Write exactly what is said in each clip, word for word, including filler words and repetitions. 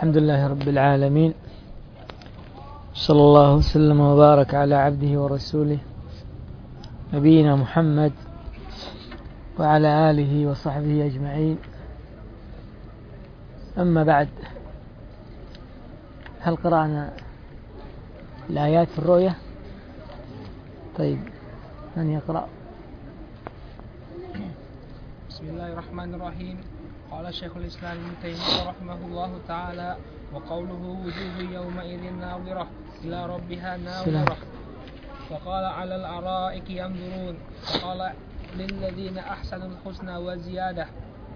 الحمد لله رب العالمين، صلى الله وسلم وبارك على عبده ورسوله نبينا محمد وعلى آله وصحبه أجمعين. أما بعد، هل قرأنا الآيات في الرؤية؟ طيب، من يقرأ؟ بسم الله الرحمن الرحيم. قال شيخ الإسلام ابن تيمية رحمه الله تعالى: وقوله وجوه يومئذ ناظرة إلى ربها ناظرة. وقال على الأرائك ينظرون. وقال للذين أحسنوا الحسنى وزيادة.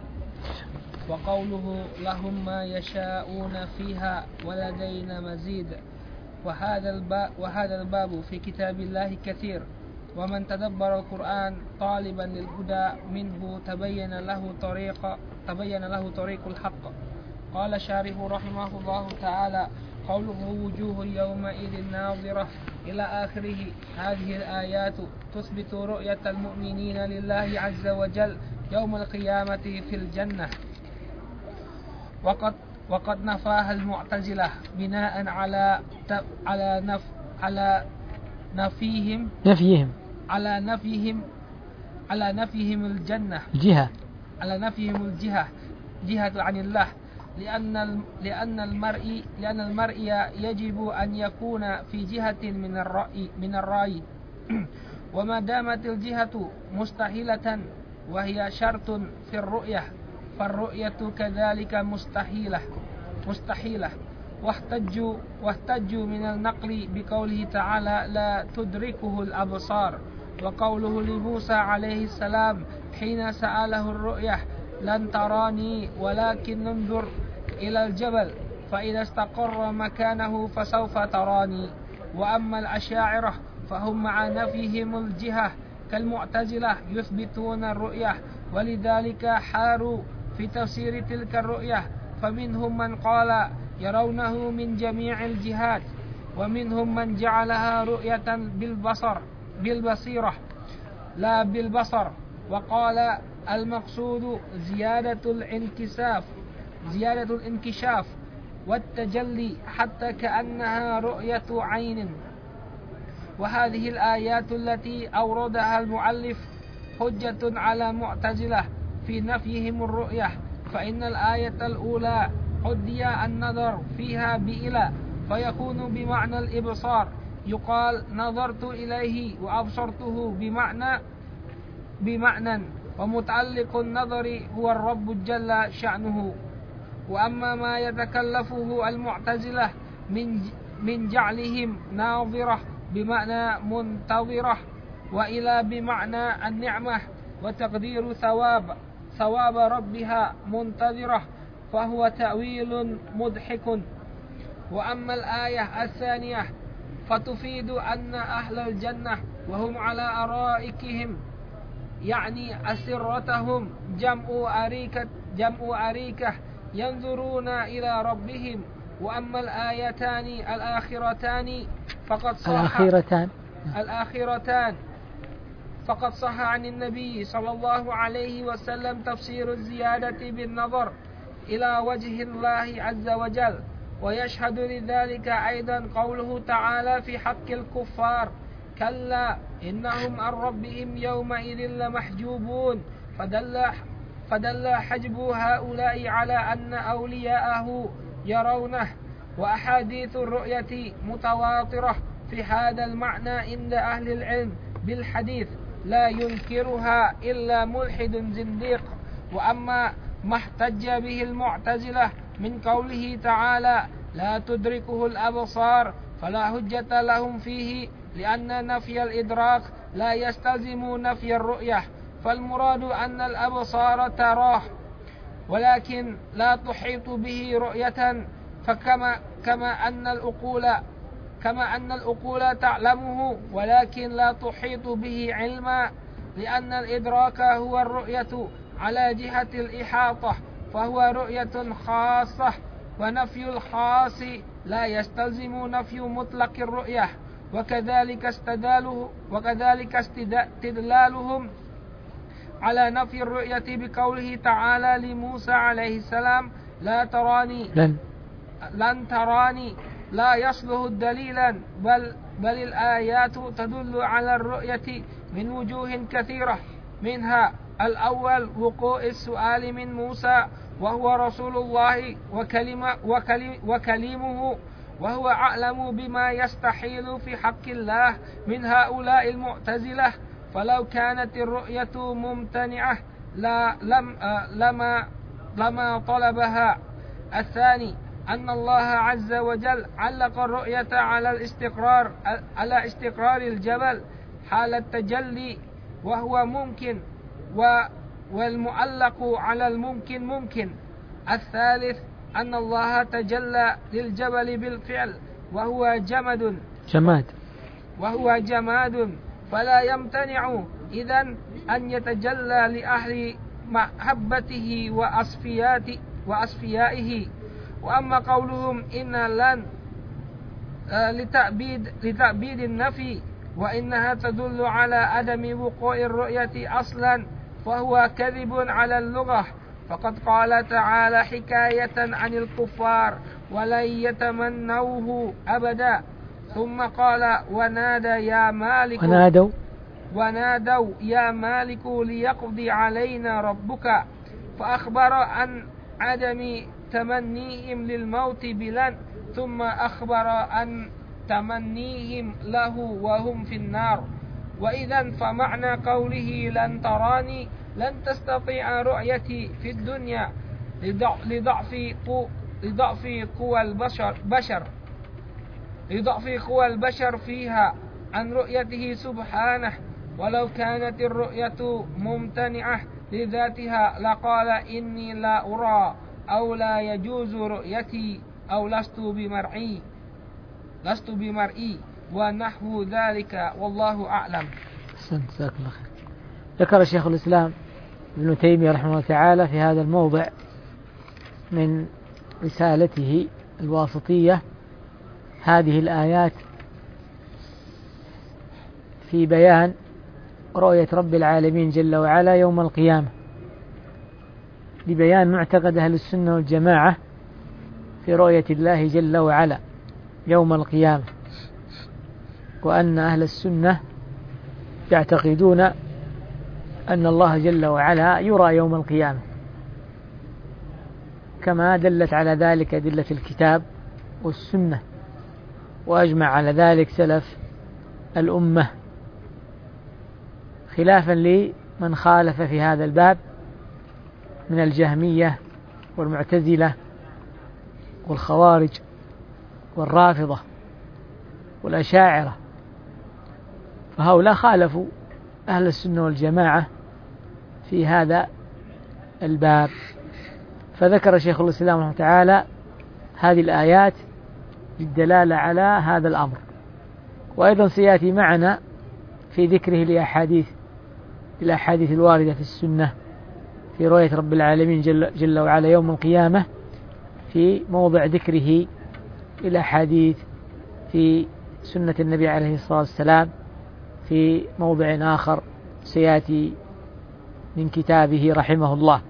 وقوله لهم ما يشاءون فيها ولدينا مزيد. وهذا الباب, وهذا الباب في كتاب الله كثير، ومن تدبر القرآن طالبا للهدى منه تبين له طريق تبين له طريق الحق. قال شارح رحمه الله تعالى: قوله وجوه يومئذ ناظرة إلى آخره. هذه الآيات تثبت رؤية المؤمنين لله عز وجل يوم القيامة في الجنة، وقد وقد نفاها المعتزلة بناء على على نف على نفيهم نفيهم على نفيهم على نفيهم الجنة جهة على نفيهم الجهة جهة عن الله، لأن لأن المرء لأن المرء يجب أن يكون في جهة من الرأي من الرأي وما دامت الجهة مستحيلة وهي شرط في الرؤية، فالرؤية كذلك مستحيلة مستحيلة واحتجوا واحتجوا من النقل بقوله تعالى: لا تدركه الأبصار. وقوله لموسى عليه السلام حين سأله الرؤية: لن تراني ولكن انظر إلى الجبل فإذا استقر مكانه فسوف تراني. وأما الأشاعرة فهم مع نفيهم الجهة كالمعتزلة يثبتون الرؤية، ولذلك حاروا في تفسير تلك الرؤية، فمنهم من قال يرونه من جميع الجهات، ومنهم من جعلها رؤية بالبصر بالبصيرة لا بالبصر، وقال المقصود زيادة الانكشاف زيادة الانكشاف والتجلي حتى كأنها رؤية عين. وهذه الآيات التي أوردها المؤلف حجة على معتزلة في نفيهم الرؤية، فإن الآية الأولى حدي النظر فيها بإلى فيكون بمعنى الإبصار، يقال نظرت إليه وأبصرته بمعنى بمعنى ومتعلق النظر هو الرب جل شأنه. وأما ما يتكلفه المعتزلة من من جعلهم ناظرة بمعنى منتظرة وإلى بمعنى النعمة وتقدير ثواب ثواب ربها منتظرة، فهو تأويل مضحك. وأما الآية الثانية فتفيد أن أهل الجنة وهم على أرائكهم يعني أسرتهم جمع أريكة جمع أريكة ينظرون إلى ربهم. وأما الآيتان الآخرتان فقد صح الآخرتان الآخرتان فقد صح عن النبي صلى الله عليه وسلم تفسير الزيادة بالنظر إلى وجه الله عز وجل. ويشهد لذلك أيضا قوله تعالى في حق الكفار: كلا إنهم عن ربهم يومئذ لمحجوبون. فدل, فدل حجب هؤلاء على أن أولياءه يرونه. وأحاديث الرؤية متواترة في هذا المعنى عند أهل العلم بالحديث، لا ينكرها إلا ملحد زنديق. وأما ما احتج به المعتزلة من قوله تعالى: لا تدركه الأبصار، فلا حجة لهم فيه، لأن نفي الإدراك لا يستلزم نفي الرؤية، فالمراد أن الأبصار تراه ولكن لا تحيط به رؤية، فكما كما أن العقول كما أن العقول تعلمه ولكن لا تحيط به علما، لأن الإدراك هو الرؤية على جهة الإحاطة، فهو رؤية خاصة، ونفي الخاص لا يستلزم نفي مطلق الرؤية. وكذلك استدلاله وكذلك استدلالهم على نفي الرؤية بقوله تعالى لموسى عليه السلام: لا تراني لن لن تراني لا يصلح دليلا، بل, بل الآيات تدل على الرؤية من وجوه كثيرة، منها الأول وقوع السؤال من موسى وهو رسول الله وكلمة وكلم وكليمه، وهو أعلم بما يستحيل في حق الله من هؤلاء المعتزلة، فلو كانت الرؤية ممتنعة لا لم لما لما طلبها. الثاني أن الله عز وجل علق الرؤية على الاستقرار على استقرار الجبل حال التجلي، وهو ممكن، والمعلق على الممكن ممكن. الثالث أن الله تجلى للجبل بالفعل وهو جمد جماد وهو جماد فلا يمتنع إذن أن يتجلى لأهل محبته وأصفيات وأصفيائه. وأما قولهم إن لن لتأبيد, لتأبيد النفي وإنها تدل على عدم وقوع الرؤية أصلا، فهو كذب على اللغة، فقد قال تعالى حكاية عن الكفار ولن يتمنوه أبدا، ثم قال ونادى يا مالك ونادوا ونادوا يا مالك ليقضي علينا ربك، فأخبر عن عدم تمنيهم للموت بلن، ثم أخبر عن تمنيهم له وهم في النار. وإذا فمعنى قوله لن تراني لن تستطيع رؤيتي في الدنيا لضعف لضعف قوى البشر بشر لضعف قوى البشر فيها عن رؤيته سبحانه، ولو كانت الرؤية ممتنعة لذاتها لقال إني لا أرى أو لا يجوز رؤيتي أو لست بمرئي لست بمرئي ونحو ذلك، والله أعلم. أحسنت، جزاك الله خير. ذكر شيخ الإسلام ابن تيمية رحمه الله تعالى في هذا الموضع من رسالته الواسطية هذه الآيات في بيان رؤية رب العالمين جل وعلا يوم القيامة، لبيان معتقد أهل السنة والجماعة في رؤية الله جل وعلا يوم القيامة، وأن أهل السنة يعتقدون أن الله جل وعلا يرى يوم القيامة، كما دلت على ذلك أدلة الكتاب والسنة، وأجمع على ذلك سلف الأمة، خلافا لمن خالف في هذا الباب من الجهمية والمعتزلة والخوارج والرافضة والأشاعرة، فهؤلاء خالفوا أهل السنة والجماعة في هذا الباب. فذكر شيخ الإسلام رحمه تعالى هذه الآيات للدلالة على هذا الأمر، وأيضا سيأتي معنا في ذكره لأحاديث الأحاديث الواردة في السنة في رؤية رب العالمين جل, جل وعلا يوم القيامة، في موضع ذكره الأحاديث في سنة النبي عليه الصلاة والسلام في موضع آخر سيأتي من كتابه رحمه الله.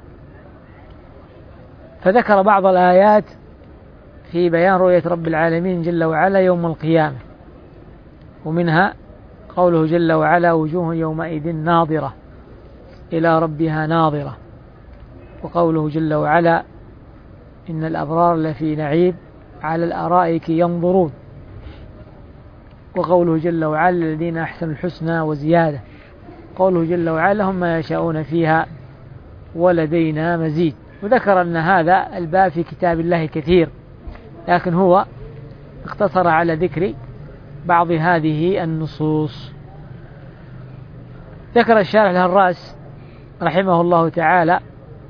فذكر بعض الآيات في بيان رؤية رب العالمين جل وعلا يوم القيامة، ومنها قوله جل وعلا وجوه يومئذ ناظرة إلى ربها ناظرة، وقوله جل وعلا إن الأبرار لفي نعيم على الأرائك ينظرون، وقوله جل وعلا الذين أحسنوا الحسنى وزيادة، قوله جل وعلا هم ما يشاءون فيها ولدينا مزيد. وذكر أن هذا الباب في كتاب الله كثير، لكن هو اقتصر على ذكر بعض هذه النصوص. ذكر الشارح الهراس رحمه الله تعالى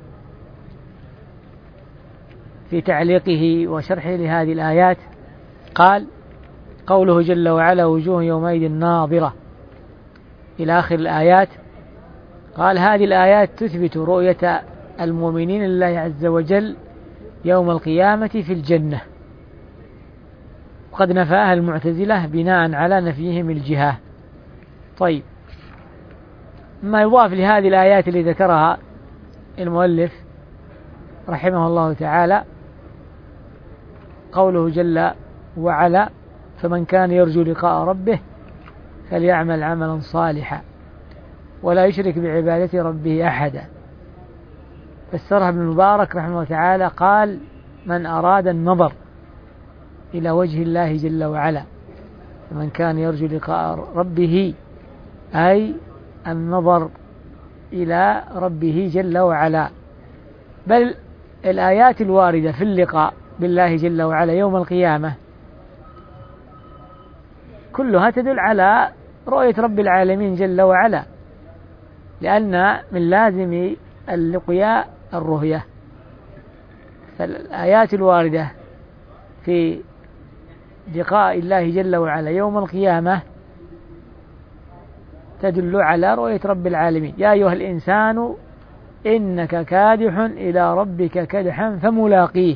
في تعليقه وشرحه لهذه الآيات، قال قوله جل وعلا وجوه يومئذ ناظرة إلى آخر الآيات، قال هذه الآيات تثبت رؤية المؤمنين لله عز وجل يوم القيامة في الجنة، وقد نفاها المعتزلة بناء على نفيهم الجهة. طيب، ما يضاف لهذه الآيات اللي ذكرها المؤلف رحمه الله تعالى قوله جل وعلا فمن كان يرجو لقاء ربه فليعمل عملا صالحا ولا يشرك بعبادة ربه أحدا. فسرها ابن المبارك رحمه الله تعالى قال من أراد النظر إلى وجه الله جل وعلا، فمن كان يرجو لقاء ربه أي النظر إلى ربه جل وعلا. بل الآيات الواردة في اللقاء بالله جل وعلا يوم القيامة كلها تدل على رؤية رب العالمين جل وعلا، لأن من لازم اللقيا الرؤية. فالآيات الواردة في لقاء الله جل وعلا يوم القيامة تدل على رؤية رب العالمين. يا أيها الإنسان إنك كادح إلى ربك كدحا فملاقيه.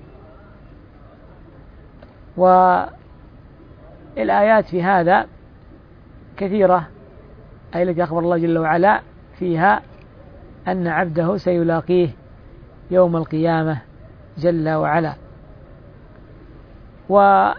والآيات في هذا كثيرة، أي التي أخبر الله جل وعلا فيها أن عبده سيلاقيه يوم القيامة جل وعلا. والآية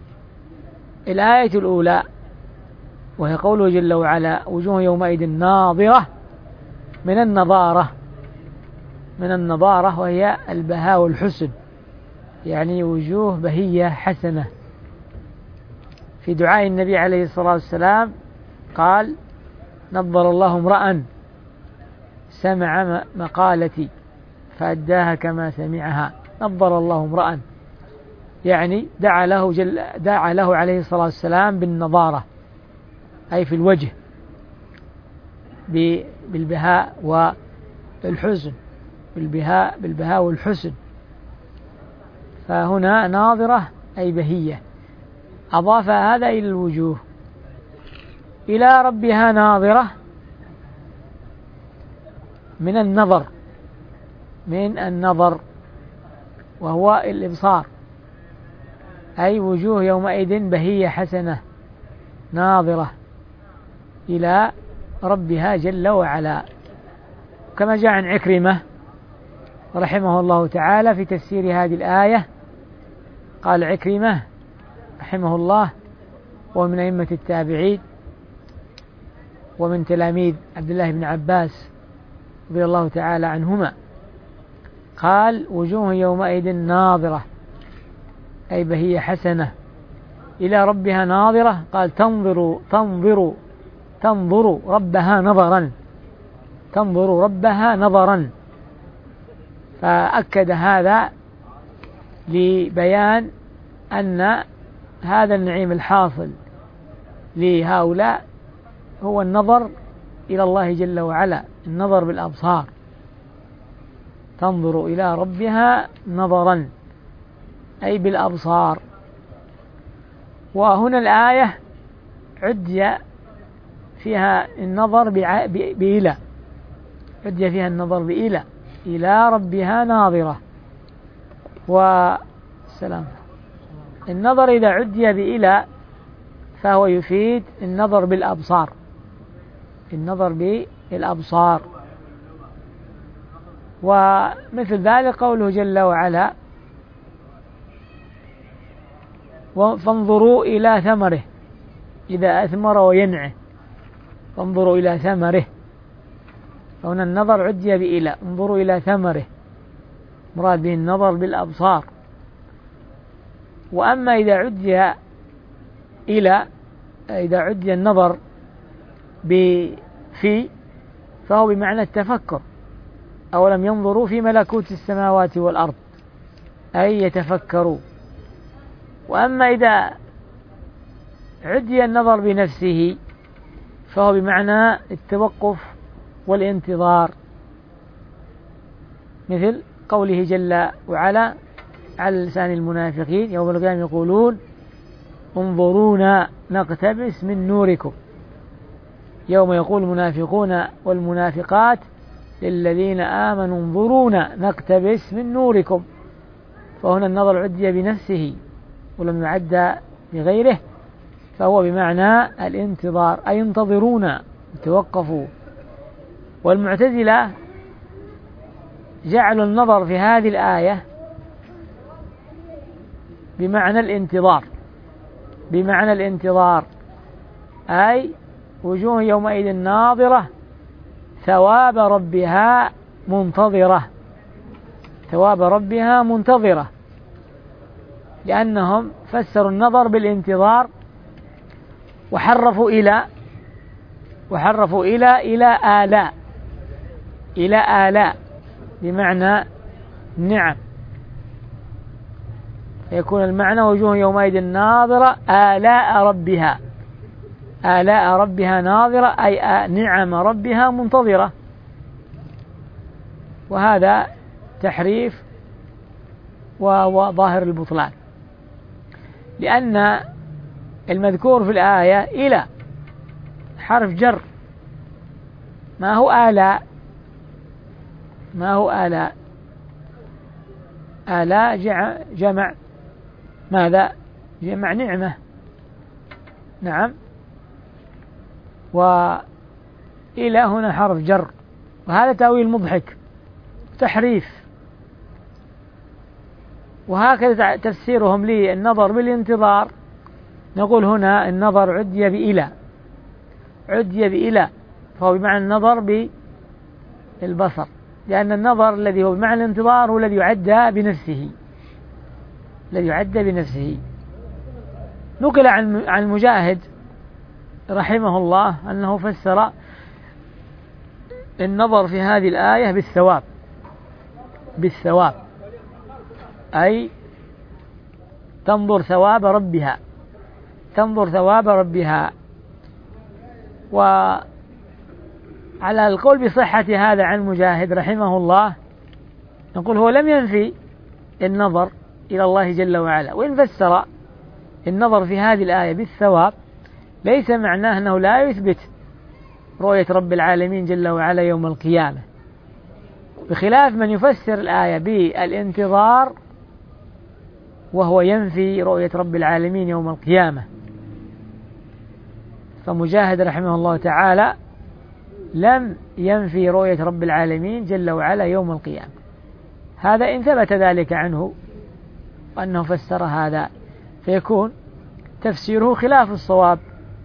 الأولى وهي قوله جل وعلا وجوه يومئذ ناظرة من النظارة، من النظارة وهي البهاء والحسن، يعني وجوه بهية حسنة. في دعاء النبي عليه الصلاة والسلام قال نظر الله امرأ سمع مقالتي فأداها كما سمعها. نظر الله امرأ يعني دعا له, جل دعا له عليه الصلاة والسلام بالنظارة، أي في الوجه بالبهاء والحسن، بالبهاء بالبهاء والحسن. فهنا ناظرة أي بهية، أضاف هذا إلى الوجوه. إلى ربها ناظرة من النظر، من النظر وهو الإبصار، أي وجوه يومئذ بهية حسنة ناظرة إلى ربها جل وعلا. كما جاء عن عكرمة رحمه الله تعالى في تفسير هذه الآية، قال عكرمة رحمه الله ومن أئمة التابعين ومن تلاميذ عبد الله بن عباس رضي الله تعالى عنهما، قال وجوه يومئذ ناظرة أي بهية حسنة إلى ربها ناظرة. قال تنظر تنظر تنظر ربها نظرا، تنظر ربها نظرا. فأكد هذا لبيان أن هذا النعيم الحاصل لهؤلاء هو النظر إلى الله جل وعلا، النظر بالأبصار. تنظر إلى ربها نظرا أي بالأبصار. وهنا الآية عدي فيها النظر بإلى، عدي فيها النظر بإلى، إلى ربها ناظرة. والسلام النظر إذا عدي بإلى فهو يفيد النظر بالأبصار، النظر بالأبصار. ومثل ذلك قوله جل وعلا فانظروا إلى ثمره إذا أثمر وينعه، فانظروا إلى ثمره. فهنا النظر عدي بإلى، انظروا إلى ثمره، مراد به النظر بالأبصار. وأما إذا عدي إلى إذا عدي النظر بفي فهو بمعنى التفكر. أولم ينظروا في ملكوت السماوات والأرض أي يتفكروا. وأما إذا عدي النظر بنفسه فهو بمعنى التوقف والانتظار، مثل قوله جل وعلا على لسان المنافقين يوم القيامة يقولون انظرونا نقتبس من نوركم. يوم يقول المنافقون والمنافقات للذين آمنوا انظرونا نقتبس من نوركم. فهنا النظر عدي بنفسه ولم يعد بغيره، فهو بمعنى الانتظار أي انتظرونا توقفوا. والمعتزلة جعلوا النظر في هذه الآية بمعنى الانتظار، بمعنى الانتظار، أي وجوه يومئذ ناظرة ثواب ربها منتظرة، ثواب ربها منتظرة، لأنهم فسروا النظر بالانتظار وحرفوا إلى وحرفوا إلى إلى آلاء، إلى آلاء بمعنى نعم، يكون المعنى وجوه يومئذ ناظرة آلاء ربها، آلاء ربها ناظرة أي نعم ربها منتظرة. وهذا تحريف وهو ظاهر البطلان، لأن المذكور في الآية إلى حرف جر، ما هو آلاء، ما هو آلاء، آلاء جمع ماذا؟ جمع نعمة، نعم، وإلى هنا حرف جر، وهذا تأويل مضحك تحريف. وهكذا تفسيرهم للنظر بالانتظار، نقول هنا النظر عدي بإلى، عدي بإلى، فهو بمعنى النظر بالبصر، لأن النظر الذي هو بمعنى الانتظار هو الذي يعدى بنفسه، الذي يعدى بنفسه. نقل عن عن مجاهد رحمه الله أنه فسر النظر في هذه الآية بالثواب، بالثواب أي تنظر ثواب ربها، تنظر ثواب ربها. وعلى القول بصحة هذا عن مجاهد رحمه الله نقول هو لم ينفي النظر إلى الله جل وعلا، وإن فسر النظر في هذه الآية بالثواب ليس معناه أنه لا يثبت رؤية رب العالمين جل وعلا يوم القيامة، بخلاف من يفسر الآية بالانتظار وهو ينفي رؤية رب العالمين يوم القيامة. فمجاهد رحمه الله تعالى لم ينفي رؤية رب العالمين جل وعلا يوم القيامة، هذا إن ثبت ذلك عنه وأنه فسر هذا فيكون تفسيره خلاف الصواب،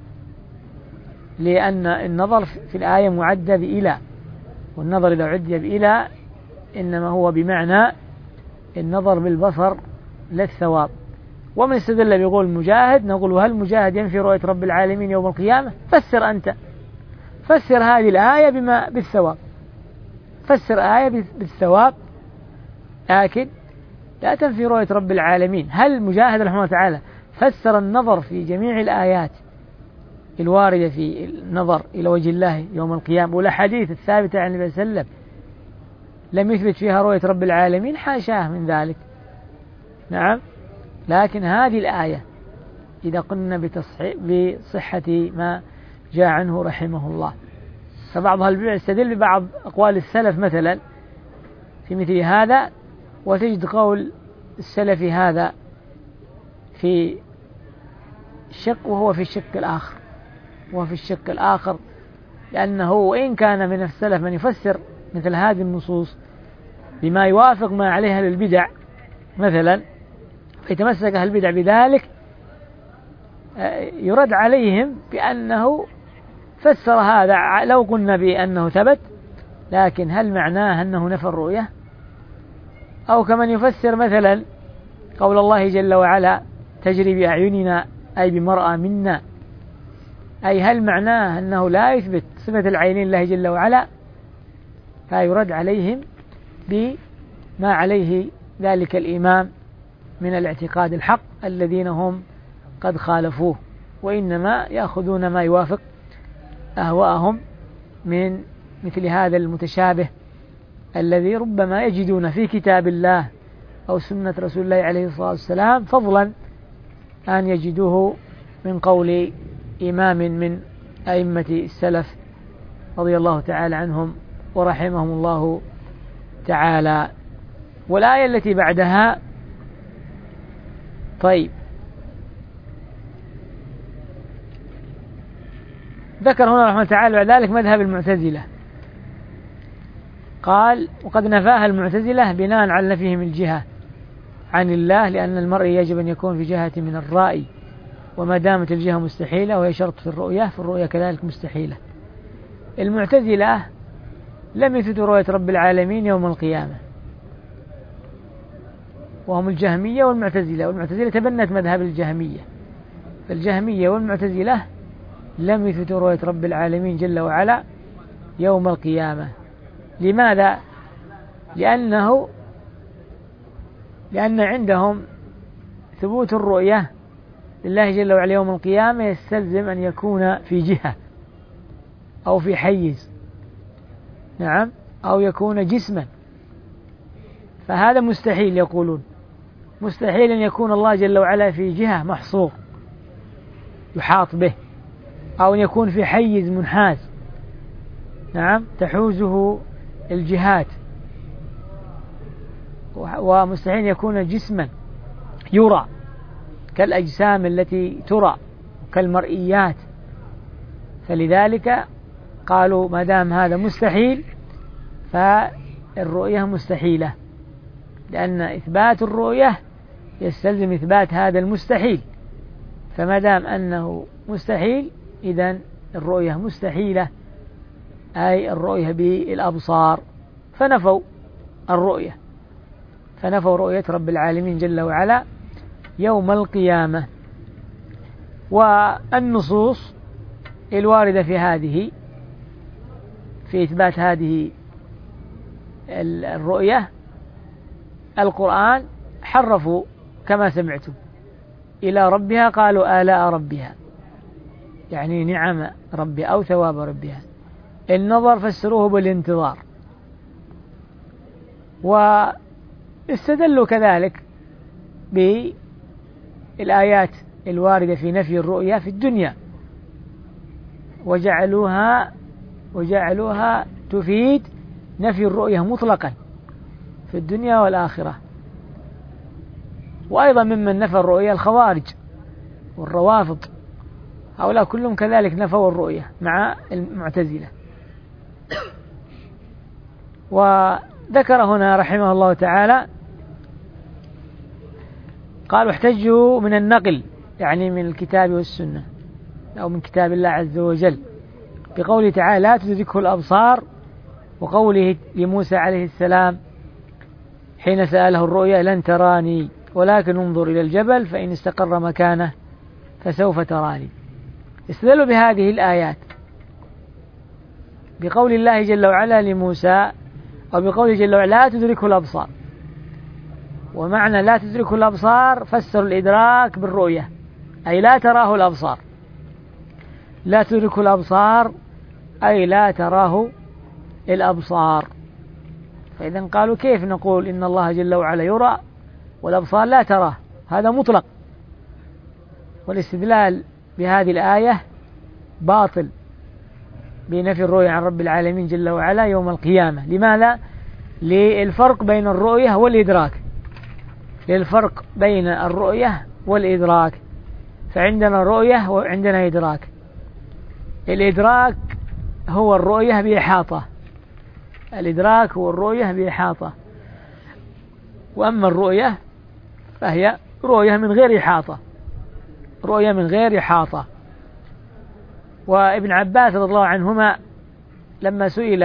لأن النظر في الآية معدى بإلى، والنظر إذا عدي بإلى إنما هو بمعنى النظر بالبصر للثواب. ومن استدل بيقول مجاهد نقول هل مجاهد ينفي رؤية رب العالمين يوم القيامة؟ فسر أنت، فسر هذه الآية بما بالثواب، فسر آية بالثواب، لكن لا تنفي رؤية رب العالمين. هل مجاهد رحمه الله تعالى فسر النظر في جميع الآيات الواردة في النظر إلى وجه الله يوم القيامة والأحاديث الثابتة عن النبي صلى الله عليه وسلم لم يثبت فيها رؤية رب العالمين؟ حاشاه من ذلك، نعم. لكن هذه الآية إذا قلنا بصحة ما جاء عنه رحمه الله، فبعض أهل العلم يستدل ببعض أقوال السلف مثلا في مثل هذا، وتجد قول السلف هذا في شق وهو في الشق الآخر، وهو في الشق الآخر، لأنه وإن كان من السلف من يفسر مثل هذه النصوص بما يوافق ما عليها للبدع مثلا، فيتمسك أهل البدع بذلك، يرد عليهم بأنه فسر هذا لو قلنا بأنه ثبت، لكن هل معناه أنه نفى الرؤية؟ أو كمن يفسر مثلا قول الله جل وعلا تجري بأعيننا أي بمرأة منا، أي هل معناه أنه لا يثبت صفة العينين الله جل وعلا؟ فيرد عليهم بما عليه ذلك الإمام من الاعتقاد الحق الذين هم قد خالفوه، وإنما يأخذون ما يوافق أهواءهم من مثل هذا المتشابه الذي ربما يجدون في كتاب الله أو سنة رسول الله عليه الصلاة والسلام، فضلا أن يجدوه من قول إمام من أئمة السلف رضي الله تعالى عنهم ورحمهم الله تعالى. والآية التي بعدها، طيب ذكر هنا رحمه تعالى بعد ذلك مذهب المعتزلة، قال وقد نفاها المعتزلة بناء على نفيهم الجهة، عن الله، لأن المرء يجب أن يكون في جهة من الرأي، وما دامت الجهة مستحيلة وهي شرط في الرؤية فالرؤية كذلك مستحيلة. المعتزلة لم يثبتوا رؤية رب العالمين يوم القيامة، وهم الجهمية والمعتزلة، والمعتزلة تبنت مذهب الجهمية، فالجهمية والمعتزلة لم يثبتوا رؤية رب العالمين جل وعلا يوم القيامة. لماذا؟ لأنه لأن عندهم ثبوت الرؤية لله جل وعلا يوم القيامة يستلزم أن يكون في جهة أو في حيز، نعم، أو يكون جسما، فهذا مستحيل. يقولون مستحيل أن يكون الله جل وعلا في جهة محصور يحاط به، أو أن يكون في حيز منحاز، نعم، تحوزه الجهات، ومستحيل يكون جسما يرى كالأجسام التي ترى كالمرئيات. فلذلك قالوا ما دام هذا مستحيل فالرؤية مستحيلة، لأن إثبات الرؤية يستلزم إثبات هذا المستحيل، فما دام أنه مستحيل إذن الرؤية مستحيلة، أي الرؤية بالأبصار، فنفوا الرؤية، فنفوا رؤية رب العالمين جل وعلا يوم القيامة. والنصوص الواردة في هذه في إثبات هذه الرؤية القرآن حرفوا كما سمعتم إلى ربها قالوا آلاء ربها، يعني نعم ربها أو ثواب ربها. النظر فسروه بالانتظار، واستدلوا كذلك بالآيات الواردة في نفي الرؤيا في الدنيا، وجعلوها وجعلوها تفيد نفي الرؤيا مطلقا في الدنيا والآخرة. وأيضا ممن نفى الرؤيا الخوارج والروافض، هؤلاء كلهم كذلك نفوا الرؤيا مع المعتزلة. وذكر هنا رحمه الله تعالى قالوا احتجوا من النقل، يعني من الكتاب والسنة أو من كتاب الله عز وجل، بقوله تعالى لا تدركه الأبصار، وقوله لموسى عليه السلام حين سأله الرؤيا لن تراني ولكن انظر إلى الجبل فإن استقر مكانه فسوف تراني. استدلوا بهذه الآيات بقول الله جل وعلا لموسى، أو بقوله جل وعلا لا تدركه الأبصار، ومعنى لا تدركه الأبصار فسر الإدراك بالرؤية، أي لا تراه الأبصار، لا تدركه الأبصار أي لا تراه الأبصار. فإذا قالوا كيف نقول إن الله جل وعلا يرى والأبصار لا تراه؟ هذا مطلق، والاستدلال بهذه الآية باطل بنفي الرؤية عن رب العالمين جل وعلا يوم القيامة. لماذا؟ للفرق بين الرؤية والإدراك، للفرق بين الرؤية والإدراك، فعندنا رؤية وعندنا إدراك. الإدراك هو الرؤية بإحاطة، الإدراك هو الرؤية بإحاطة، وأما الرؤية فهي رؤية من غير إحاطة، رؤية من غير إحاطة. وابن عباس رضي الله عنهما لما سئل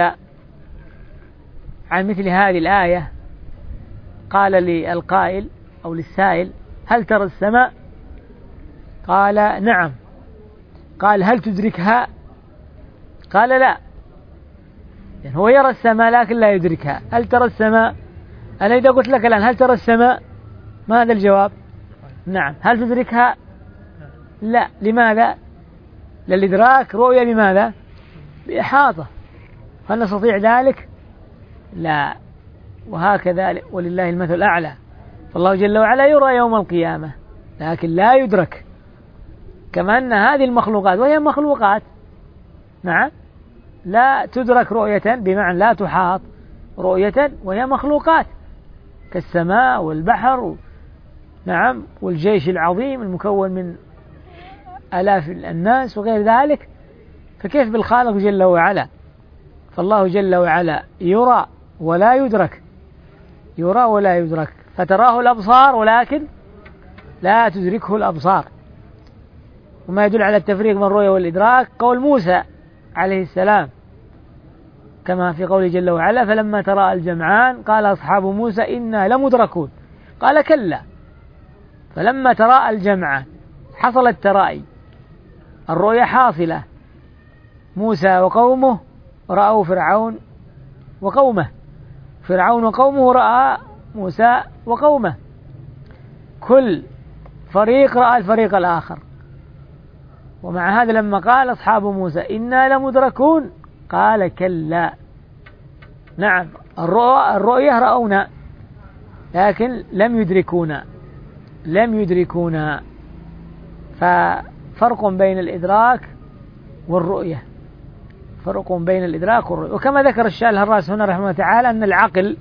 عن مثل هذه الآية قال للقائل أو للسائل هل ترى السماء؟ قال نعم. قال هل تدركها؟ قال لا، يعني هو يرى السماء لكن لا يدركها. هل ترى السماء؟ أنا إذا قلت لك الآن هل ترى السماء، ما هذا الجواب؟ نعم. هل تدركها؟ لا. لماذا؟ للإدراك رؤية بماذا؟ بإحاطة. هل نستطيع ذلك؟ لا. وهكذا ولله المثل الأعلى، فالله جل وعلا يرى يوم القيامة لكن لا يدرك، كما أن هذه المخلوقات وهي مخلوقات نعم لا تدرك رؤية، بمعنى لا تحاط رؤية وهي مخلوقات كالسماء والبحر نعم والجيش العظيم المكون من آلاف الناس وغير ذلك، فكيف بالخالق جل وعلا؟ فالله جل وعلا يرى ولا يدرك، يرى ولا يدرك، فتراه الأبصار ولكن لا تدركه الأبصار. وما يدل على التفريق بين الرؤية والإدراك قول موسى عليه السلام كما في قوله جل وعلا فلما تراءى الجمعان قال أصحاب موسى إنا لمدركون قال كلا فلما تراءى الجمعان حصل الترائي، الرؤيا حاصلة، موسى وقومه رأوا فرعون وقومه، فرعون وقومه رأى موسى وقومه، كل فريق رأى الفريق الآخر. ومع هذا لما قال أصحاب موسى إنا لمدركون قال كلا، نعم الرؤية رأونا لكن لم يدركونا لم يدركونا ففرق بين الإدراك والرؤية، فرق بين الإدراك والرؤية. وكما ذكر الشيخ الهراس هنا رحمه الله تعالى أن العقل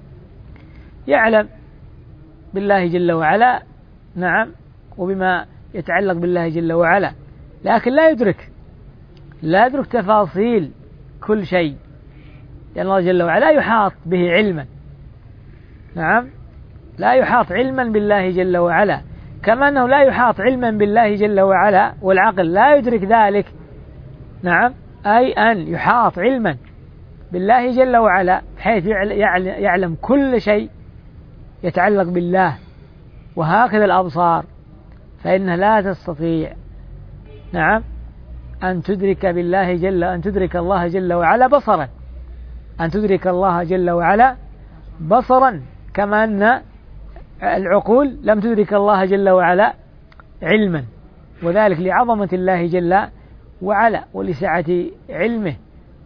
يعلم بالله جل وعلا، نعم، وبما يتعلق بالله جل وعلا، لكن لا يدرك لا يدرك تفاصيل كل شيء، لأن الله جل وعلا يحاط به علما، نعم، لا يحاط علما بالله جل وعلا، كما أنه لا يحاط علما بالله جل وعلا والعقل لا يدرك ذلك، نعم، أي أن يحاط علما بالله جل وعلا بحيث يعلم كل شيء يتعلق بالله. وهكذا الأبصار فإنها لا تستطيع، نعم، أن تدرك بالله جل أن تدرك الله جل وعلا بصرا أن تدرك الله جل وعلا بصرا كما أن العقول لم تدرك الله جل وعلا علما، وذلك لعظمة الله جل وعلا ولسعة علمه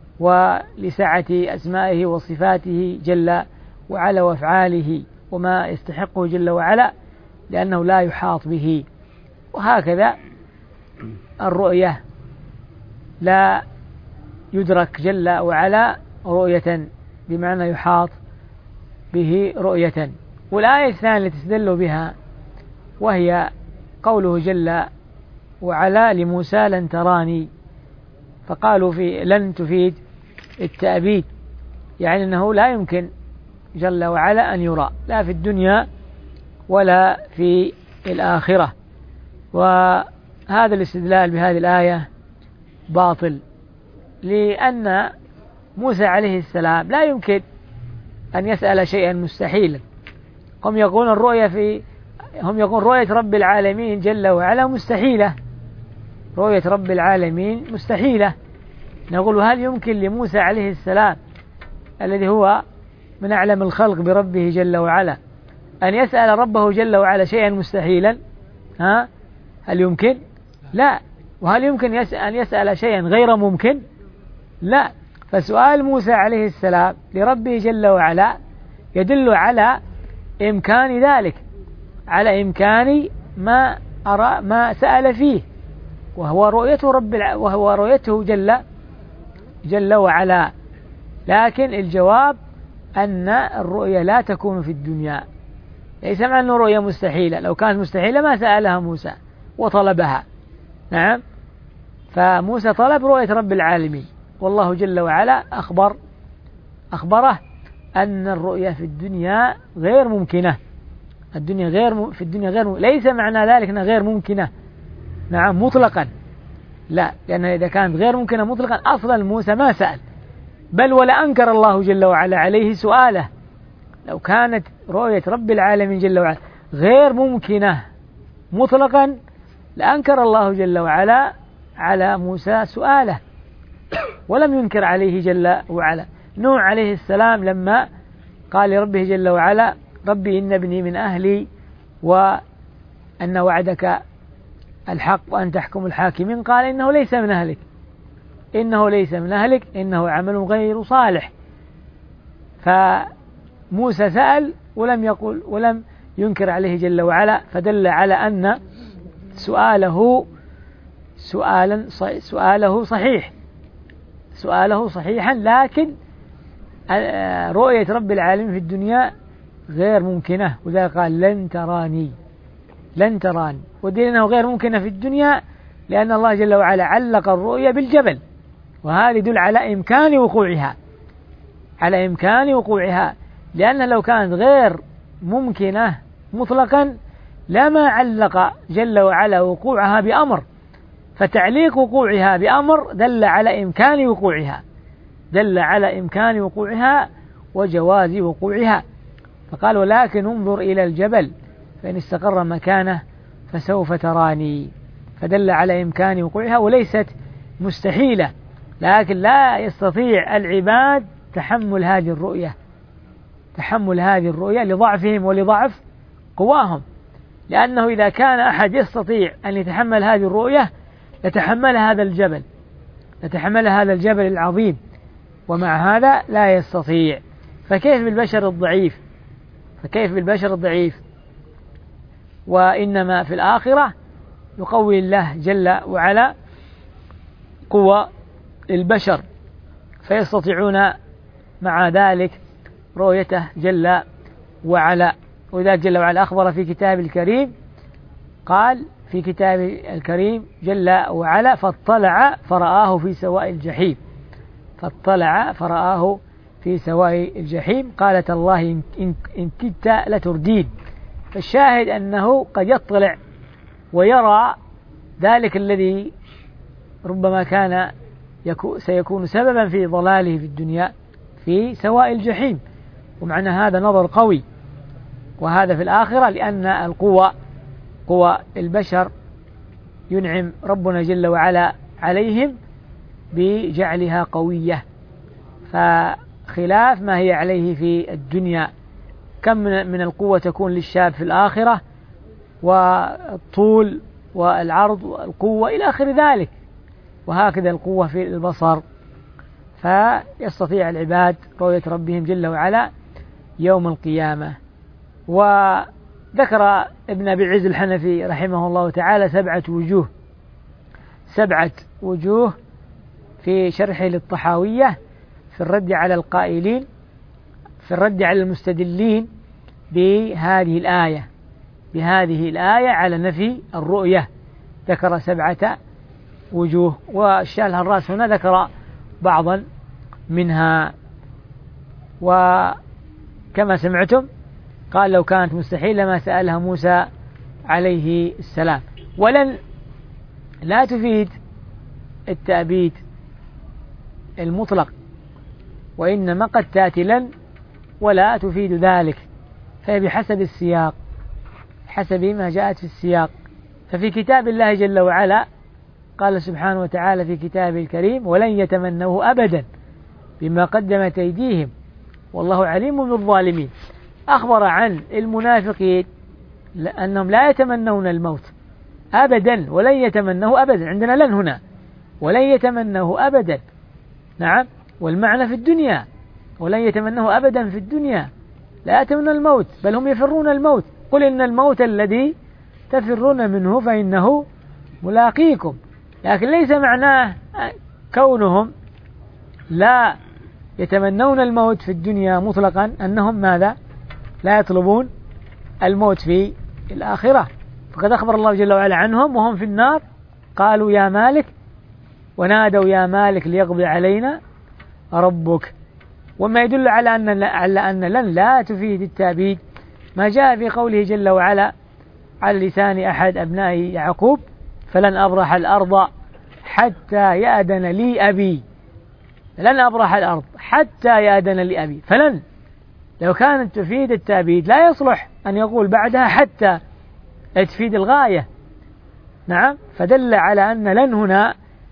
ولسعة أسمائه وصفاته جل وعلا وأفعاله وما يستحقه جل وعلا، لأنه لا يحاط به. وهكذا الرؤية لا يدرك جل وعلا رؤية بمعنى يحاط به رؤية. والآية الثانية التي تستدل بها وهي قوله جل وعلا لموسى لن تراني، فقالوا في لن تفيد التأبيد، يعني أنه لا يمكن جل وعلا أن يرى لا في الدنيا ولا في الآخرة. وهذا الاستدلال بهذه الآية باطل، لأن موسى عليه السلام لا يمكن أن يسأل شيئا مستحيلا. هم يقولون الرؤية في هم يقولون رؤية رب العالمين جل وعلا مستحيلة، رؤية رب العالمين مستحيلة. نقول هل يمكن لموسى عليه السلام الذي هو من أعلم الخلق بربه جل وعلا أن يسأل ربه جل وعلا شيئا مستحيلا؟ ها؟ هل يمكن؟ لا. وهل يمكن أن يسأل شيئا غير ممكن؟ لا. فسؤال موسى عليه السلام لربه جل وعلا يدل على إمكان ذلك، على إمكان ما أرى ما سأل فيه، وهو رؤيته رب الع... وهو رؤيته جل جل وعلا. لكن الجواب أن الرؤية لا تكون في الدنيا، ليس معنى أنه رؤية مستحيلة، لو كانت مستحيلة ما سألها موسى وطلبها، نعم. فموسى طلب رؤية رب العالمين، والله جل وعلا أخبر أخبره أن الرؤية في الدنيا غير ممكنة، الدنيا غير م... في الدنيا غير م... ليس معنى ذلك أنها غير ممكنة، نعم، مطلقا، لا، لأن إذا كانت غير ممكنة مطلقا أصلا موسى ما سأل، بل ولا أنكر الله جل وعلا عليه سؤاله. لو كانت رؤية رب العالمين جل وعلا غير ممكنة مطلقا لأنكر الله جل وعلا على موسى سؤاله، ولم ينكر عليه جل وعلا. نوح عليه السلام لما قال لربه جل وعلا ربي إن ابني من أهلي وأن وعدك الحق وأن تحكم الحاكمين، قال إنه ليس من أهلك إنه ليس من أهلك إنه عمل غير صالح. فموسى سأل ولم يقل ولم ينكر عليه جل وعلا، فدل على أن سؤاله سؤالا سؤاله صحيح سؤاله صحيحا، لكن رؤية رب العالمين في الدنيا غير ممكنة، وذا قال لن تراني لن تراني ودين أنه غير ممكنة في الدنيا لأن الله جل وعلا علق الرؤية بالجبل، وهذا يدل على إمكان وقوعها على إمكان وقوعها لأن لو كانت غير ممكنة مطلقا لما علق جل وعلا وقوعها بأمر، فتعليق وقوعها بأمر دل على إمكان وقوعها دل على إمكان وقوعها وجواز وقوعها. فقال ولكن انظر إلى الجبل فإن استقر مكانه فسوف تراني، فدل على إمكان وقوعها وليست مستحيلة، لكن لا يستطيع العباد تحمل هذه الرؤية تحمل هذه الرؤية لضعفهم ولضعف قواهم، لأنه إذا كان أحد يستطيع أن يتحمل هذه الرؤية لتحمل هذا الجبل لتحمل هذا الجبل العظيم، ومع هذا لا يستطيع. فكيف بالبشر الضعيف فكيف بالبشر الضعيف وإنما في الآخرة يقوي الله جل وعلا قوى البشر فيستطيعون مع ذلك رؤيته جل وعلا. وإذا جل وعلا أخبر في كتاب الكريم قال في كتاب الكريم جل وعلا فاطلع فرآه في سواء الجحيم فاطلع فرآه في سواء الجحيم قالت الله إن كدت لتردين. فالشاهد أنه قد يطلع ويرى ذلك الذي ربما كان سيكون سببا في ضلاله في الدنيا في سواء الجحيم، ومعنى هذا نظر قوي. وهذا في الآخرة لأن القوة قوى البشر ينعم ربنا جل وعلا عليهم بجعلها قوية، فخلاف ما هي عليه في الدنيا. كم من القوة تكون للشاب في الآخرة، والطول والعرض والقوة إلى آخر ذلك، وهكذا القوة في البصر. فيستطيع العباد رؤية ربهم جل وعلا يوم القيامة. وذكر ابن أبي العز الحنفي رحمه الله تعالى سبعة وجوه سبعة وجوه في شرحه للطحاوية في الرد على القائلين في الرد على المستدلين بهذه الآية بهذه الآية على نفي الرؤية. ذكر سبعة وجوه، والشيخ الهراس هنا ذكر بعضا منها. وكما سمعتم قال لو كانت مستحيلة ما سألها موسى عليه السلام. ولن لا تفيد التأبيد المطلق، وإنما قد تأتي لن ولا تفيد ذلك، فهي بحسب السياق حسب ما جاءت في السياق. ففي كتاب الله جل وعلا قال سبحانه وتعالى في كتابه الكريم ولن يتمنوه أبدا بما قدمت أيديهم والله عليم بالظالمين. أخبر عن المنافقين أنهم لا يتمنون الموت أبدا، ولن يتمنوه أبدا. عندنا لن هنا ولن يتمنوه أبدا، نعم، والمعنى في الدنيا ولن يتمنوه أبدا في الدنيا، لا يتمنون الموت بل هم يفرون الموت. قل إن الموت الذي تفرون منه فإنه ملاقيكم. لكن ليس معناه كونهم لا يتمنون الموت في الدنيا مطلقا أنهم ماذا لا يطلبون الموت في الآخرة. فقد أخبر الله جل وعلا عنهم وهم في النار قالوا يا مالك ونادوا يا مالك ليقضي علينا ربك. وما يدل على أن على أن لن لا تفيد التأبيد ما جاء في قوله جل وعلا على لسان أحد أبناء يعقوب فلن أبرح الأرض حتى يأذن لي أبي. لن أبرح الأرض حتى يأذن لي أبي. فلن لو كانت تفيد التأبيد لا يصلح أن يقول بعدها حتى تفيد الغاية، نعم. فدل على أن لن هنا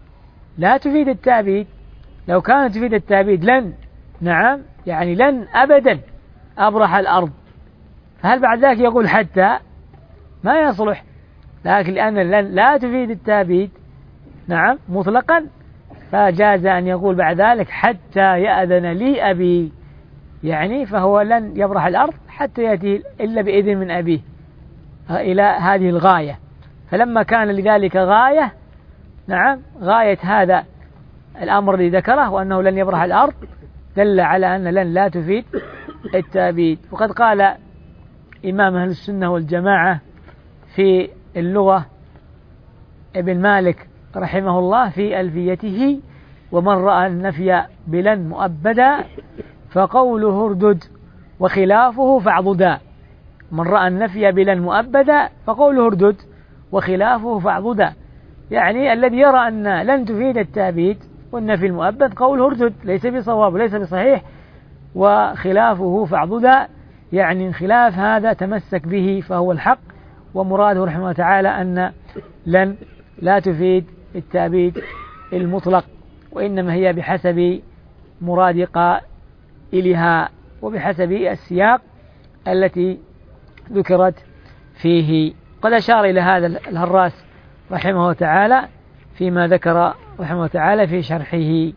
لا تفيد التأبيد. لو كانت تفيد التأبيد لن، نعم، يعني لن أبدا أبرح الأرض، فهل بعد ذلك يقول حتى؟ ما يصلح. لكن لأن لن لا تفيد التأبيد، نعم، مطلقا، فجاز أن يقول بعد ذلك حتى يأذن لي أبي، يعني فهو لن يبرح الأرض حتى يأتي إلا بإذن من أبيه إلى هذه الغاية. فلما كان لذلك غاية، نعم، غاية هذا الأمر الذي ذكره وأنه لن يبرح الأرض دل على أن لن لا تفيد التأبيد. وقد قال إمام أهل السنة والجماعة في اللغة ابن مالك رحمه الله في ألفيته ومن رأى النفي بلن مؤبدا فقوله اردد وخلافه فاعضدا. من رأى النفي بلا مؤبدا فقوله اردد وخلافه فاعضدا. يعني الذي يرى أن لن تفيد التأبيد والنفي المؤبد قوله اردد ليس بصواب وليس بصحيح، وخلافه فاعضدا يعني خلاف هذا تمسك به فهو الحق. ومراده رحمه الله تعالى أن لن لا تفيد التأبيد المطلق، وإنما هي بحسب مراد قائلها وبحسب السياق التي ذكرت فيه. قد أشار إلى هذا الهراس رحمه الله تعالى فيما ذكر رحمه الله تعالى في شرحه.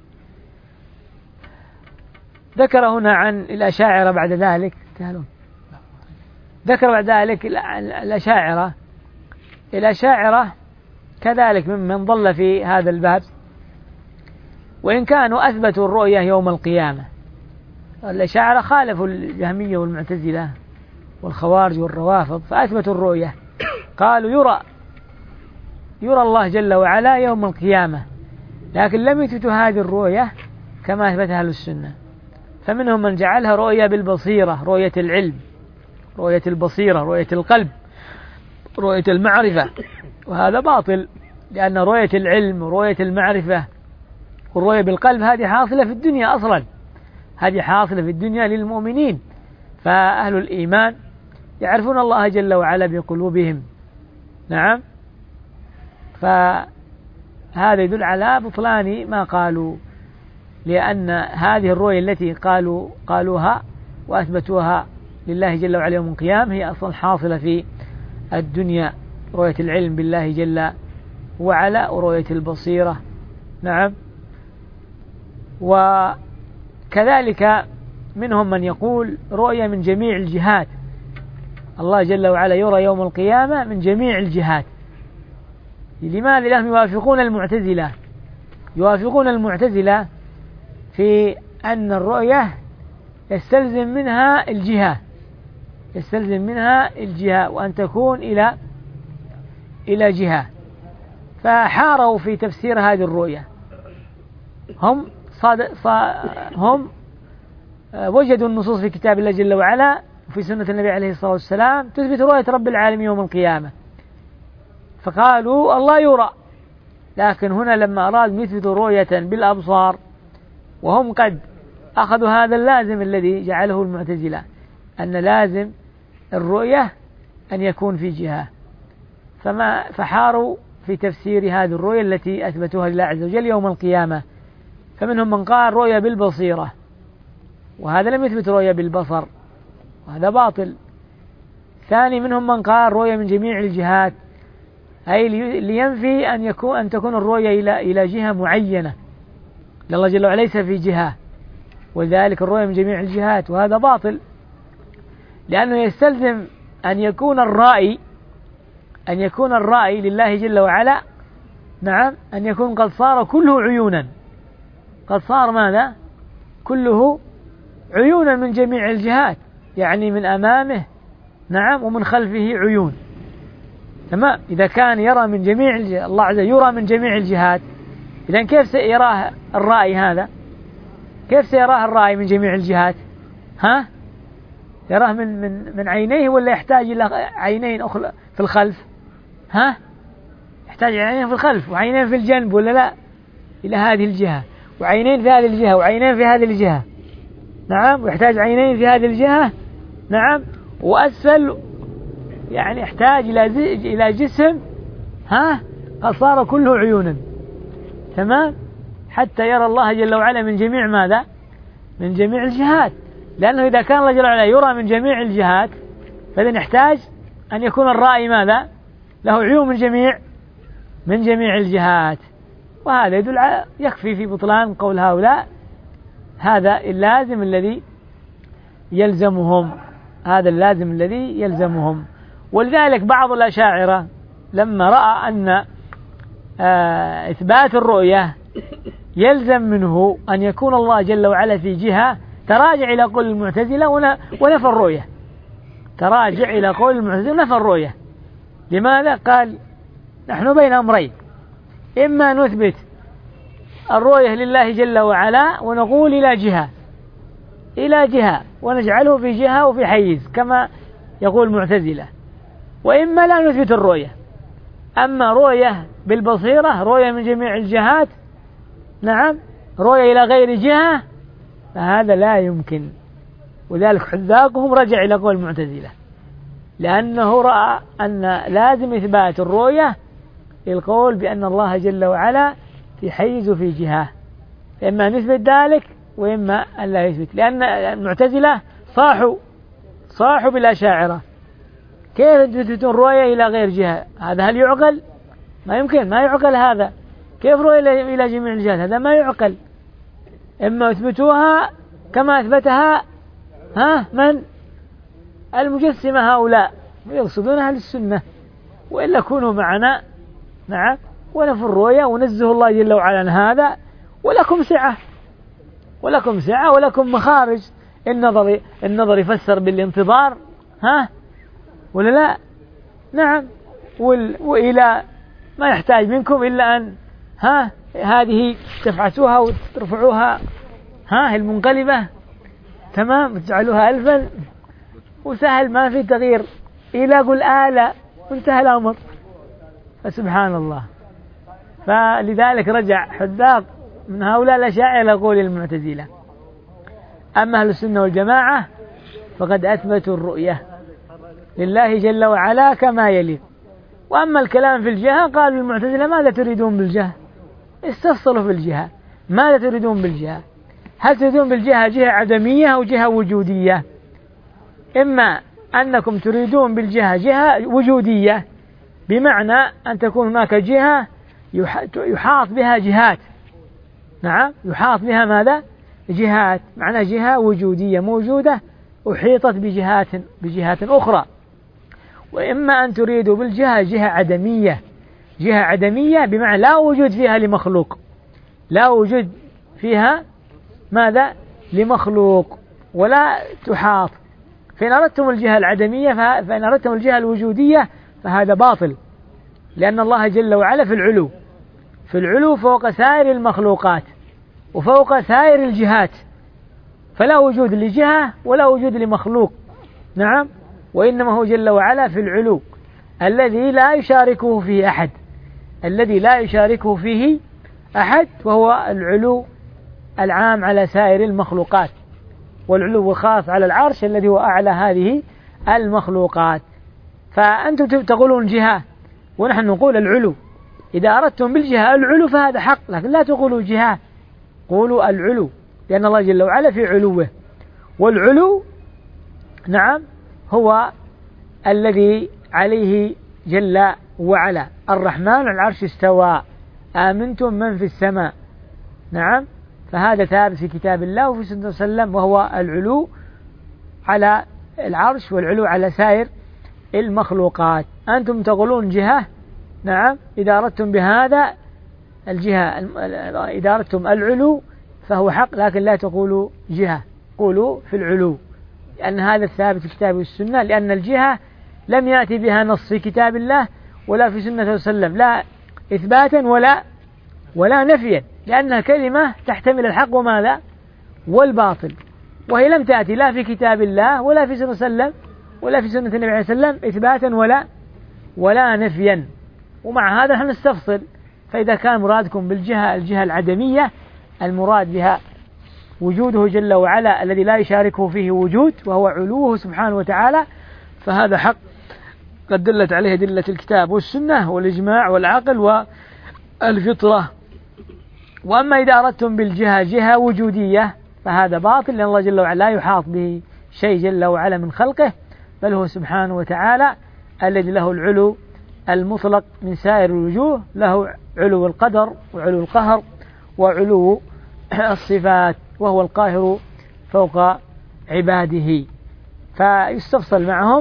ذكر هنا عن الأشاعرة بعد ذلك ذكر بعد ذلك الأشاعرة الأشاعرة كذلك ممن ضل في هذا الباب، وإن كانوا أثبتوا الرؤية يوم القيامة. الأشاعرة خالفوا الجهمية والمعتزلة والخوارج والروافض فأثبتوا الرؤية، قالوا يرى يرى الله جل وعلا يوم القيامة، لكن لم يثبتوا هذه الرؤية كما أثبتها أهل السنة. فمنهم من جعلها رؤية بالبصيرة، رؤية العلم، رؤية البصيرة، رؤية القلب، رؤية المعرفة، وهذا باطل، لأن رؤية العلم ورؤية المعرفة والرؤية بالقلب هذه حاصلة في الدنيا أصلا، هذه حاصلة في الدنيا للمؤمنين. فأهل الإيمان يعرفون الله جل وعلا بقلوبهم. نعم، فهذا يدل على بطلان ما قالوا، لأن هذه الرؤية التي قالوا قالوها وأثبتوها لله جل وعلا يوم القيامة هي أصلا حاصلة في الدنيا، رؤية العلم بالله جل وعلا ورؤية البصيرة. نعم، وكذلك منهم من يقول رؤية من جميع الجهات، الله جل وعلا يرى يوم القيامة من جميع الجهات. لماذا؟ لأنهم يوافقون المعتزلة يوافقون المعتزلة في أن الرؤية يستلزم منها الجهة يستلزم منها الجهة وأن تكون إلى إلى جهة، فحاروا في تفسير هذه الرؤية. هم صاد... صا... هم وجدوا النصوص في كتاب الله جل وعلا وفي سنة النبي عليه الصلاة والسلام تثبت رؤية رب العالمين يوم القيامة، فقالوا الله يرى. لكن هنا لما أراد يثبتوا رؤية بالأبصار، وهم قد أخذوا هذا اللازم الذي جعله المعتزلة، أن لازم الرؤية أن يكون في جهة، فما فحاروا في تفسير هذه الرؤية التي أثبتوها لله عز وجل يوم القيامة. فمنهم من قال رؤية بالبصيرة، وهذا لم يثبت رؤية بالبصر، وهذا باطل. ثاني منهم من قال رؤية من جميع الجهات، أي لينفي أن يكون أن تكون الرؤية إلى إلى جهة معينة، الله جل وعلا ليس في جهة، وذلك الرؤية من جميع الجهات، وهذا باطل، لأنه يستلزم أن يكون الرائي أن يكون الرائي لله جل وعلا. نعم، أن يكون قد صار كله عيونا، قد صار ماذا؟ كله عيونا من جميع الجهات، يعني من أمامه نعم ومن خلفه عيون. تمام، إذا كان يرى من جميع الجهات، الله عز وجل يرى من جميع الجهات، إذن كيف سيراه الرائي هذا؟ كيف سيراه الرائي من جميع الجهات؟ ها؟ يراه من من من عينيه ولا يحتاج إلى عينين أخرى في الخلف؟ ها؟ يحتاج عينين في الخلف وعينين في الجنب ولا لا؟ إلى هذه الجهة، وعينين في هذه الجهة، وعينين في هذه الجهة. نعم، ويحتاج عينين في هذه الجهة. نعم، وأسفل يعني يحتاج إلى إلى جسم ها قد صار كله عيونا. تمام، حتى يرى الله جل وعلا من جميع ماذا؟ من جميع الجهات، لأنه إذا كان الله جل وعلا يرى من جميع الجهات فإذن يحتاج أن يكون الرائي ماذا؟ له عيون من جميع من جميع الجهات. وهذا يدل على يكفي في بطلان قول هؤلاء، هذا اللازم الذي يلزمهم هذا اللازم الذي يلزمهم. ولذلك بعض الأشاعرة لما رأى أن إثبات الرؤية يلزم منه أن يكون الله جل وعلا في جهة، تراجع إلى قول المعتزلة ونفى الرؤية تراجع إلى قول المعتزلة ونفى الرؤية. لماذا؟ قال نحن بين أمرين، إما نثبت الرؤية لله جل وعلا ونقول إلى جهة إلى جهة ونجعله في جهة وفي حيز كما يقول المعتزلة، وإما لا نثبت الرؤية. أما رؤية بالبصيرة، رؤية من جميع الجهات، نعم، رؤية إلى غير جهة، فهذا لا يمكن. وذلك حذاقهم رجع إلى قول المعتزلة، لأنه رأى أن لازم إثبات الرؤية القول بأن الله جل وعلا في حيز وفي جهة، إما نثبت ذلك وإما أن لا يثبت. لأن المعتزلة صاحوا صاحوا بالأشاعرة، كيف تثبتون رؤية إلى غير جهة؟ هذا هل يعقل؟ ما يمكن، ما يعقل هذا. كيف رؤية إلى جميع الجهات؟ هذا ما يعقل. إما اثبتوها كما أثبتها ها من المجسمة هؤلاء، ويقصدون أهل السنة، وإلا كونوا معنا، نعم، ونفي الرؤية ونزه الله جل وعلا عن هذا، ولكم سعة، ولكم سعة ولكم مخارج. النظر النظر يفسر بالانتظار، ها ولا لا؟ نعم. وإلى ما يحتاج منكم إلا أن ها هذه تفعسوها وترفعوها ها المنقلبة، تمام، وتجعلوها ألفا، وسهل ما في تغيير، إلى قل آلة وانتهى الأمر. فسبحان الله. فلذلك رجع حذاق من هؤلاء الأشاعرة إلى قول المعتزلة. أما أهل السنة والجماعة فقد أثبتوا الرؤية لله جل وعلا كما يليق. وأما الكلام في الجهة، قالوا المعتزلة ماذا تريدون بالجهة؟ استفصلوا في الجهة، ماذا تريدون بالجهة؟ هل تريدون بالجهة جهة عدمية أو جهة وجودية؟ إما أنكم تريدون بالجهة جهة وجودية، بمعنى أن تكون هناك جهة يحاط بها جهات، نعم، يحاط بها ماذا؟ جهات، معنى جهة وجودية موجودة أحيطت بجهات بجهات أخرى. وإما أن تريدوا بالجهة جهة عدمية، جهة عدمية بمعنى لا وجود فيها لمخلوق، لا وجود فيها ماذا؟ لمخلوق، ولا تحاط. فإن أردتم الجهة العدمية فإن أردتم الجهة الوجودية فهذا باطل، لأن الله جل وعلا في العلو، في العلو فوق سائر المخلوقات وفوق سائر الجهات، فلا وجود لجهة ولا وجود لمخلوق، نعم، وإنما هو جل وعلا في العلو الذي لا يشاركه فيه أحد، الذي لا يشاركه فيه أحد، وهو العلو العام على سائر المخلوقات، والعلو الخاص على العرش الذي هو أعلى هذه المخلوقات. فأنتم تقولون جهة ونحن نقول العلو. إذا أردتم بالجهة العلو فهذا حق، لكن لا تقولوا جهة، قولوا العلو، لأن الله جل وعلا في علوه. والعلو نعم هو الذي عليه جل وعلا الرحمن على العرش استوى آمنتم من في السماء، نعم، فهذا ثابت في كتاب الله وفي سنة وسلم، وهو العلو على العرش والعلو على سائر المخلوقات. أنتم تقولون جهة، نعم، إذا أردتم بهذا الجهة، إذا أردتم العلو فهو حق، لكن لا تقولوا جهة، قولوا في العلو، لأن هذا الثابت في الكتاب والسنة، لأن الجهة لم يأتي بها نص في كتاب الله ولا في سنة وسلم، لا إثباتا ولا ولا نفيا، لأنها كلمة تحتمل الحق وماذا؟ والباطل، وهي لم تأتي لا في كتاب الله ولا في سنة وسلم ولا في سنة النبي عليه وسلم إثباتا ولا ولا نفيا. ومع هذا نحن نستفصل. فإذا كان مرادكم بالجهة الجهة العدمية المراد بها وجوده جل وعلا الذي لا يشاركه فيه وجود، وهو علوه سبحانه وتعالى، فهذا حق قد دلت عليه دلة الكتاب والسنة والإجماع والعقل والفطرة. وأما إذا أردتم بالجهة جهة وجودية فهذا باطل، لأن الله جل وعلا لا يحاط به شيء جل وعلا من خلقه، بل هو سبحانه وتعالى الذي له العلو المطلق من سائر الوجوه، له علو القدر وعلو القهر وعلو الصفات، وهو القاهر فوق عباده. فيستفصل معهم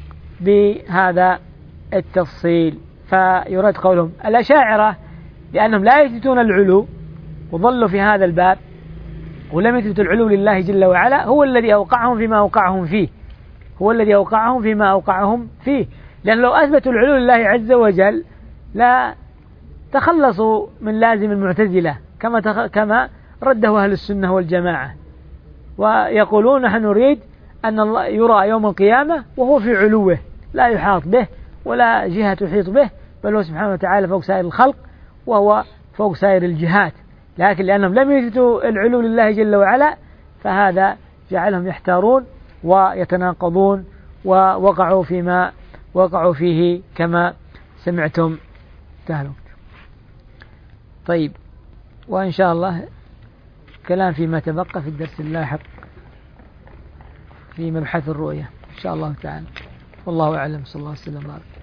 بهذا التفصيل. فيرد قولهم الأشاعرة لأنهم لا يثبتون العلو وظلوا في هذا الباب ولم يثبتوا العلو لله جل وعلا، هو الذي أوقعهم فيما أوقعهم فيه، هو الذي أوقعهم فيما أوقعهم فيه. لأن لو أثبتوا العلو لله عز وجل لا تخلصوا من لازم المعتزلة كما كما رده أهل السنة والجماعة، ويقولون نحن نريد أن الله يرى يوم القيامة وهو في علوه لا يحاط به ولا جهة تحيط به، بل هو سبحانه وتعالى فوق سائر الخلق وهو فوق سائر الجهات، لكن لأنهم لم يثبتوا العلو لله جل وعلا فهذا جعلهم يحتارون ويتناقضون ووقعوا فيما وقعوا فيه كما سمعتم تهلك. طيب، وإن شاء الله كلام فيما تبقى في الدرس اللاحق في مبحث الرؤية إن شاء الله تعالى. والله أعلم، صلى الله عليه وسلم.